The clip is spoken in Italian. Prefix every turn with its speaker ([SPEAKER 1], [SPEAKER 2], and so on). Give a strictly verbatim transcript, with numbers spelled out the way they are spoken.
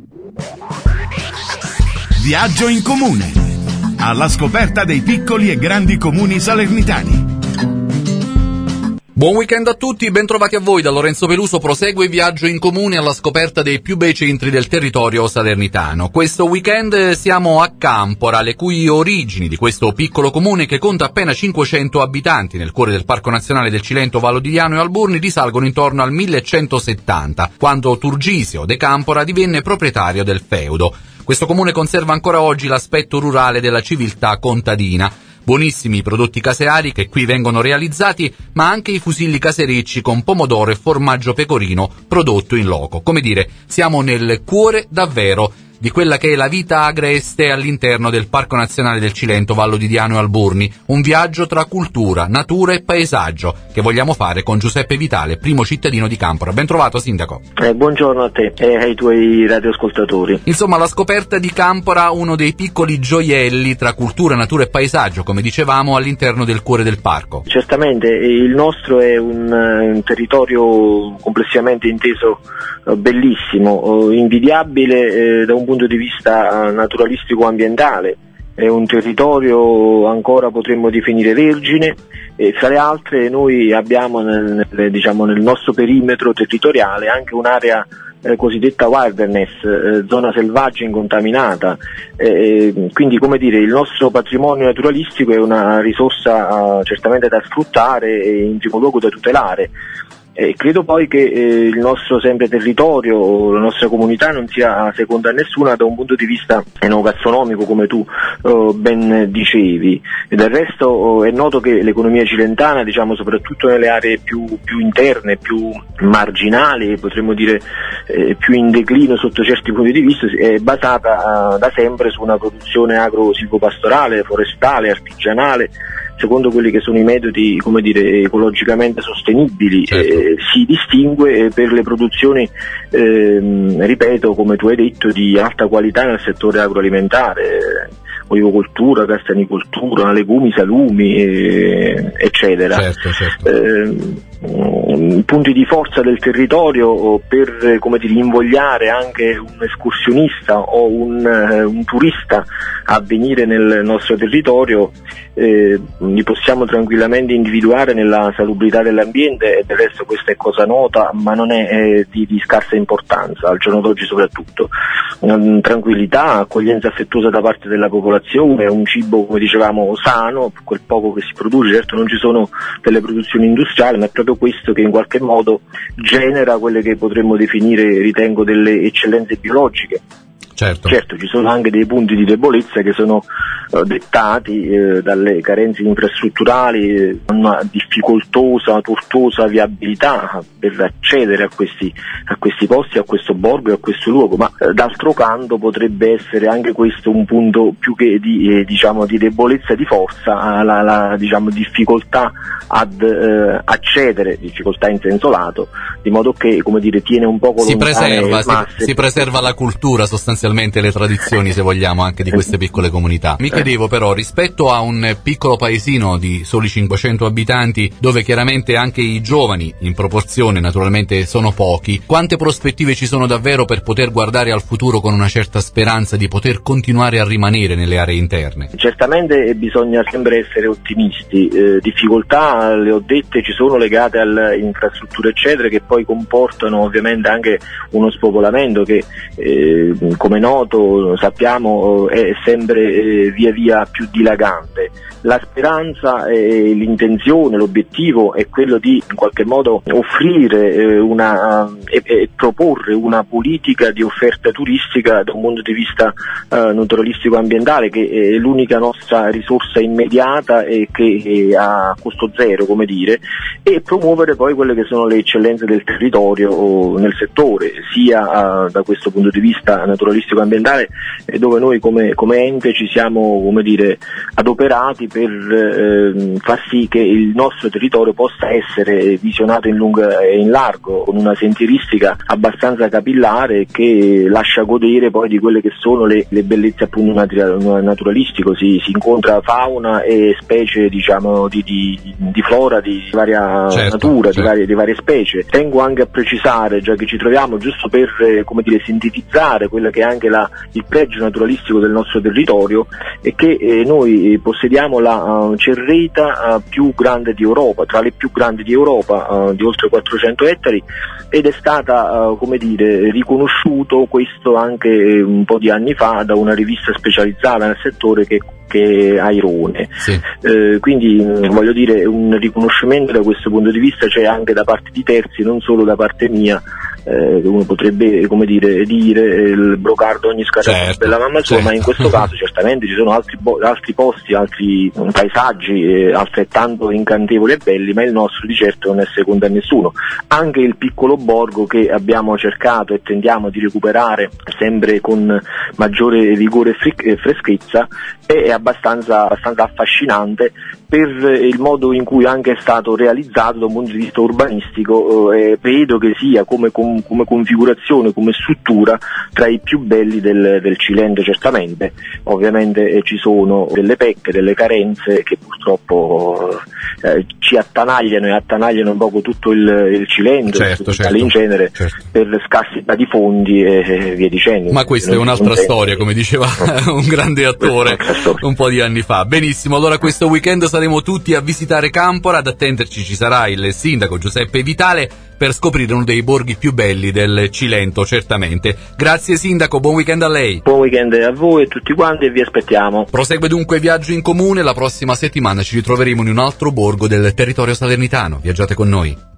[SPEAKER 1] Viaggio in comune, alla scoperta dei piccoli e grandi comuni salernitani.
[SPEAKER 2] Buon weekend a tutti, ben trovati a voi. Da Lorenzo Peluso prosegue il viaggio in comune alla scoperta dei più bei centri del territorio salernitano. Questo weekend siamo a Campora, le cui origini di questo piccolo comune che conta appena cinquecento abitanti nel cuore del Parco Nazionale del Cilento, Vallo di Diano e Alburni risalgono intorno al millecentosettanta, quando Turgisio de Campora divenne proprietario del feudo. Questo comune conserva ancora oggi l'aspetto rurale della civiltà contadina. Buonissimi i prodotti caseari che qui vengono realizzati, ma anche i fusilli caserecci con pomodoro e formaggio pecorino prodotto in loco. Come dire, siamo nel cuore davvero di quella che è la vita agreste all'interno del Parco Nazionale del Cilento, Vallo di Diano e Alburni. Un viaggio tra cultura, natura e paesaggio che vogliamo fare con Giuseppe Vitale, primo cittadino di Campora. Ben trovato, sindaco.
[SPEAKER 3] Eh, buongiorno a te e ai tuoi radioascoltatori.
[SPEAKER 2] Insomma, la scoperta di Campora, uno dei piccoli gioielli tra cultura, natura e paesaggio, come dicevamo, all'interno del cuore del parco.
[SPEAKER 3] Certamente, il nostro è un, un territorio complessivamente inteso eh, bellissimo, eh, invidiabile eh, da un punto di vista naturalistico ambientale. È un territorio ancora potremmo definire vergine e fra le altre noi abbiamo nel, nel, diciamo, nel nostro perimetro territoriale anche un'area eh, cosiddetta wilderness, eh, zona selvaggia incontaminata, eh, quindi come dire il nostro patrimonio naturalistico è una risorsa eh, certamente da sfruttare e in primo luogo da tutelare. E credo poi che eh, il nostro sempre territorio, la nostra comunità non sia seconda a nessuna da un punto di vista enogastronomico, come tu eh, ben dicevi. E del resto oh, è noto che l'economia cilentana, diciamo soprattutto nelle aree più, più interne, più marginali, potremmo dire eh, più in declino sotto certi punti di vista, è basata eh, da sempre su una produzione agro-silvopastorale, forestale, artigianale, secondo quelli che sono i metodi, come dire, ecologicamente sostenibili.
[SPEAKER 2] Certo.
[SPEAKER 3] Eh, si distingue per le produzioni, ehm, ripeto, come tu hai detto, di alta qualità nel settore agroalimentare, olivocoltura, castanicoltura, legumi, salumi, eh, eccetera.
[SPEAKER 2] Certo, certo.
[SPEAKER 3] Eh, punti di forza del territorio per, come dire, invogliare anche un escursionista o un, un turista a venire nel nostro territorio. Eh, li possiamo tranquillamente individuare nella salubrità dell'ambiente, e del resto questa è cosa nota, ma non è eh, di, di scarsa importanza al giorno d'oggi soprattutto. Um, tranquillità, accoglienza affettuosa da parte della popolazione, un cibo, come dicevamo, sano, quel poco che si produce. Certo non ci sono delle produzioni industriali, ma è proprio questo che in qualche modo genera quelle che potremmo definire, ritengo, delle eccellenze biologiche.
[SPEAKER 2] Certo.
[SPEAKER 3] Certo, ci sono anche dei punti di debolezza che sono uh, dettati eh, dalle carenze infrastrutturali, eh, una difficoltosa, tortuosa viabilità per accedere a questi, a questi posti, a questo borgo e a questo luogo, ma eh, d'altro canto potrebbe essere anche questo un punto più che di, eh, diciamo, di debolezza, di forza, la, la diciamo, difficoltà ad eh, accedere, difficoltà in senso lato, di modo che, come dire, tiene un poco
[SPEAKER 2] si preserva,
[SPEAKER 3] si,
[SPEAKER 2] si preserva la cultura, sostanzialmente le tradizioni, se vogliamo, anche di queste piccole comunità. Mi chiedevo però, rispetto a un piccolo paesino di soli cinquecento abitanti, dove chiaramente anche i giovani in proporzione naturalmente sono pochi, quante prospettive ci sono davvero per poter guardare al futuro con una certa speranza di poter continuare a rimanere nelle aree interne?
[SPEAKER 3] Certamente bisogna sempre essere ottimisti. Eh, difficoltà, le ho dette, ci sono legate alle infrastrutture eccetera, che poi comportano ovviamente anche uno spopolamento che eh, come noto sappiamo è sempre eh, via via più dilagante. La speranza e l'intenzione, l'obiettivo è quello di in qualche modo offrire eh, una uh, e, e proporre una politica di offerta turistica da un punto di vista uh, naturalistico ambientale, che è l'unica nostra risorsa immediata e che è a costo zero, come dire, e promuovere poi quelle che sono le eccellenze del territorio nel settore, sia uh, da questo punto di vista naturalistico naturalistico ambientale, dove noi come, come ente ci siamo, come dire, adoperati per eh, far sì che il nostro territorio possa essere visionato in lungo e in largo, con una sentieristica abbastanza capillare che lascia godere poi di quelle che sono le, le bellezze appunto naturalistico. Si, si incontra fauna e specie, diciamo, di, di, di flora di varia
[SPEAKER 2] certo,
[SPEAKER 3] natura,
[SPEAKER 2] certo.
[SPEAKER 3] Di, varie, di varie specie. Tengo anche a precisare, già che ci troviamo, giusto per eh, come dire, sintetizzare quello che è anche la, il pregio naturalistico del nostro territorio, è che eh, noi possediamo la uh, cerreta uh, più grande di Europa, tra le più grandi di Europa, uh, di oltre quattrocento ettari, ed è stata uh, come dire, riconosciuto questo anche eh, un po' di anni fa da una rivista specializzata nel settore che che Airone.
[SPEAKER 2] Sì.
[SPEAKER 3] Eh, quindi mh, voglio dire, un riconoscimento da questo punto di vista c'è anche da parte di terzi, non solo da parte mia. Eh, uno potrebbe, come dire, dire eh, il brocardo ogni scatola
[SPEAKER 2] certo,
[SPEAKER 3] della mamma sua,
[SPEAKER 2] certo.
[SPEAKER 3] ma in questo caso certamente ci sono altri, bo- altri posti, altri mh, paesaggi eh, altrettanto incantevoli e belli, ma il nostro di certo non è secondo a nessuno. Anche il piccolo borgo che abbiamo cercato e tendiamo di recuperare sempre con maggiore vigore e fri- freschezza è abbastanza, abbastanza affascinante per il modo in cui anche è stato realizzato da un punto di vista urbanistico. Eh, vedo che sia come, com, come configurazione, come struttura tra i più belli del, del Cilento. Certamente ovviamente eh, ci sono delle pecche, delle carenze che purtroppo eh, ci attanagliano e attanagliano un poco tutto il, il Cilento,
[SPEAKER 2] certo, certo,
[SPEAKER 3] in genere,
[SPEAKER 2] certo.
[SPEAKER 3] per scarsità di fondi e, e via dicendo.
[SPEAKER 2] Ma questa è un'altra storia, come diceva un grande attore un po' di anni fa. Benissimo, allora questo weekend saremo tutti a visitare Campora, ad attenderci ci sarà il sindaco Giuseppe Vitale per scoprire uno dei borghi più belli del Cilento, certamente. Grazie sindaco, buon weekend a lei.
[SPEAKER 3] Buon weekend a voi e tutti quanti e vi aspettiamo.
[SPEAKER 2] Prosegue dunque Viaggio in Comune, la prossima settimana ci ritroveremo in un altro borgo del territorio salernitano. Viaggiate con noi.